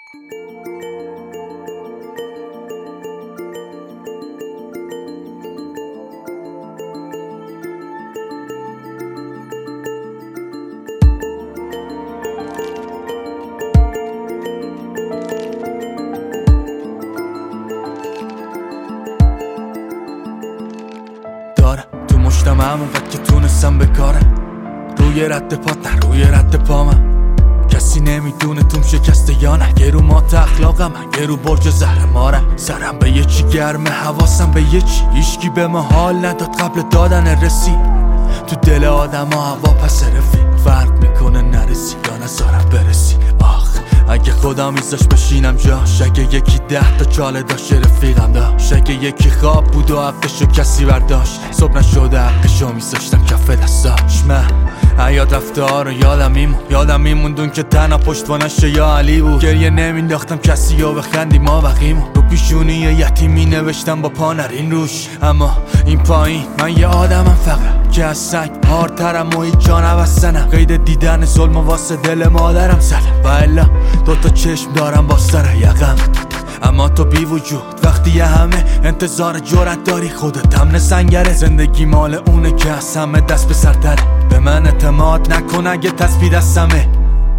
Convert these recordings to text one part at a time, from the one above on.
تو مشتم همونقدر که تونستم بکارم، روی رد پات نه روی رد پا من. کسی نمیدونه توم شکسته یا نه، یه رو مات اخلاقم من، یه رو برج زهر مارم. سرم به یه چی گرمه، حواسم به یه چی، هیچکی به ما حال نداد قبل دادن رسید. تو دل آدم ها هوا پس رفیق، فرق میکنه نرسی یا نذارم برسی. اگه خدا میذاش بشینم جاش، اگه یکی 10 تا چاله داشت رفیقم داشت، اگه یکی خواب بود و حقشو کسی برداشت، صبح نشده حقشو میذاشتم کف دستاش. من حیات رفته ها رو یادم میموندون که تنها پشتوانش یا علی بود. گریه نمینداختم کسی و بخندی ما بقیمون، رو پیشونی یتیمی نوشتم با پا نرین روش. اما این پایین من یه آدمم فقط که از سنگ هارترم و هیچ جا نبستنم. قید دیدن ظلم واسه دل مادرم زدم و الا 2 تا چشم دارم با سر یقم. اما تو بی وجود وقتی یه همه انتظار جرأت داری، خودت هم سنگره. زندگی مال اونه که از همه دست به سرتره، به من اعتماد نکن اگه تسبیح دستمه.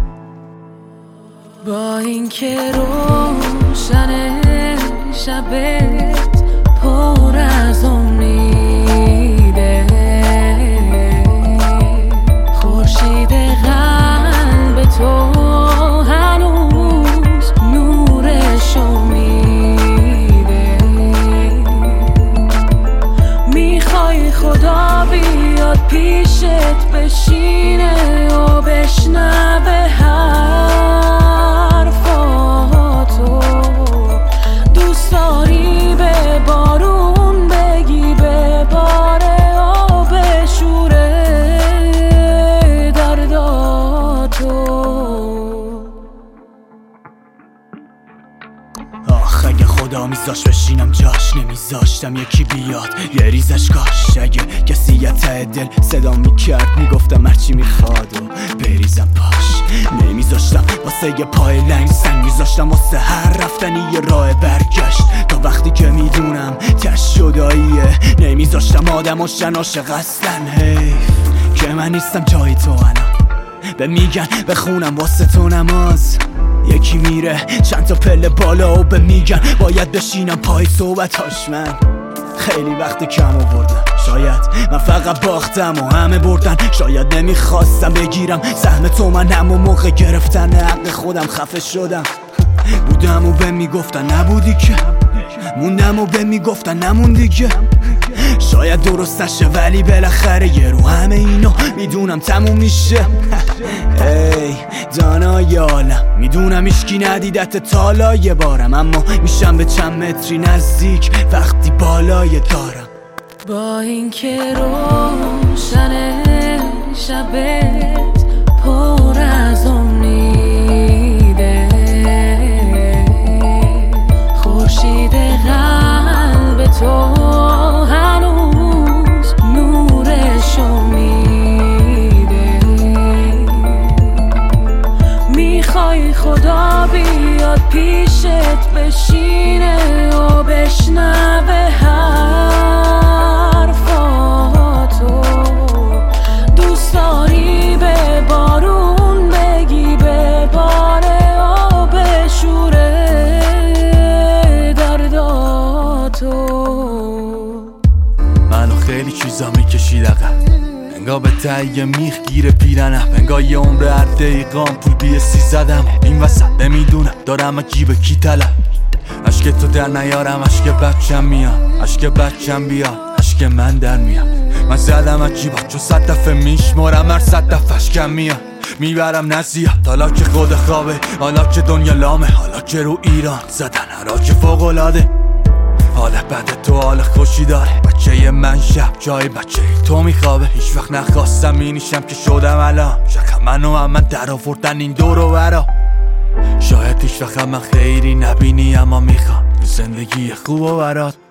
با این که روشن شبت پر از امیده، خورشید قلب تو هنوز نورشو میده. میخوای خدا بیاد پیشت بشینه و بشنوه حرفاتو، دوست داری به بارون بگی بباره و بشوره درداتو. اگه خدا میذاش بشینم جاش، نمیذاشتم یکی بیاد یه ریزش کاش. اگه کسی یه ته دل صدا میکرد میگفتم هرچی میخواد و بریزم پاش. نمیذاشتم واسه یه پای لنگ سنگ، میذاشتم واسه هر رفتنی یه راه برگشت. تا وقتی که میدونم تش شداییه، نمیذاشتم آدم هاشن عاشق اصلن. حیف که من نیستم جای تو الان، به میگن بخونم واسه تو نماز. یکی میره چند تا پله بالا و به میگن باید بشینم پای صحبتاش. من خیلی وقت کم آوردم، شاید من فقط باختم و همه بردن. شاید نمیخواستم بگیرم سهم تو، من همون موقع گرفتن حق خودم خفه شدم. بودم و به میگفتن نبودی که، موندم و به میگفتن نموندی که. شاید درست نشه ولی بالاخره یه رو همه اینا میدونم تموم میشه. ای دانای عالم میدونم هیچکی ندیدت تالا یه بارم، اما میشم به چند متری نزدیک وقتی بالای دارم. با این که روشن شبت پر از امیده، خورشید قلب تو هنوز نورشو میده. میخوای خدا بیاد پیشت بشینه و بشنوه حرفاتو، دوست داری به بارون بگی بباره و بشوره درداتو. منو خیلی چیزا میکشید عقب، انگار به تهیه میخ گیره پیرنم، انگار یه عمر هر دقیقام پول BSC زدم. این وسط نمیدونم دارم جیب کی طلب، عشق تو در نیارم عشق بچم میاد، عشق بچم بیاد عشق من در میاد. من زدم از جیبا چون 100 دفعه میشمارم، هر 100 دفعش کم میاد. میبرم نزیاد حالا که خود خوابه، حالا که دنیا لامه، حالا که رو ایران زدن حراج فوق‌العاده. حال بد تو حال خوشی داره، بچه من شب جای بچه تو میخوابه. هیچ وقت نخواستم اینیشم که شدم الان، شکم منو هم من در آوردن این دور و برا. شاید هیچ وقت من خیری نبینی اما میخوام زندگی خوب و برات.